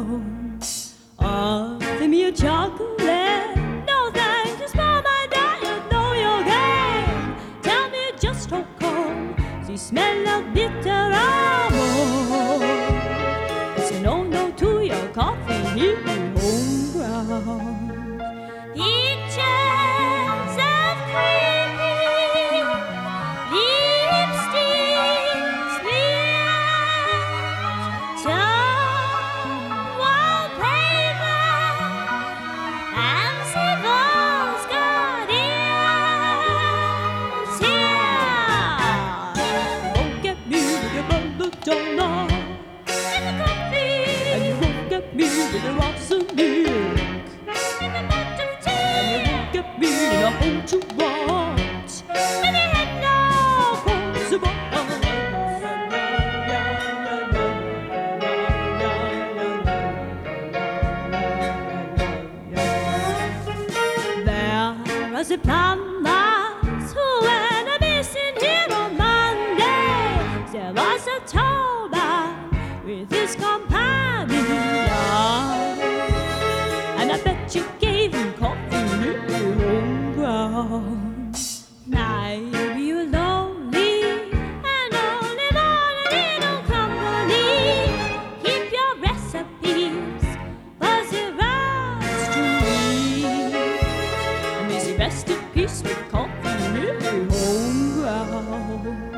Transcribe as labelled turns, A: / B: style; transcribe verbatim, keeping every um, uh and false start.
A: ground. Offer me a chocolate, no thanks, to spoil my diet, know your game. Tell me just how come the smell of bitter almond. It's a no-no to your coffee here home ground. Pictures of cream, lipsticks, lips, tongue, wallpaper, fancy balls, gardens here. Won't get me with your belladonna and the coffee, and you won't get me with your awesome milk. Get me in a hold you want, and you had no clothes about. There was a plumber who went a missing here on Monday. There was a tall man with his companion, and I bet you gave him coffee home ground. Maybe you're lonely and only want a little company. Keep your recipes for the rats to eat, and may they rest in peace with coffee home ground.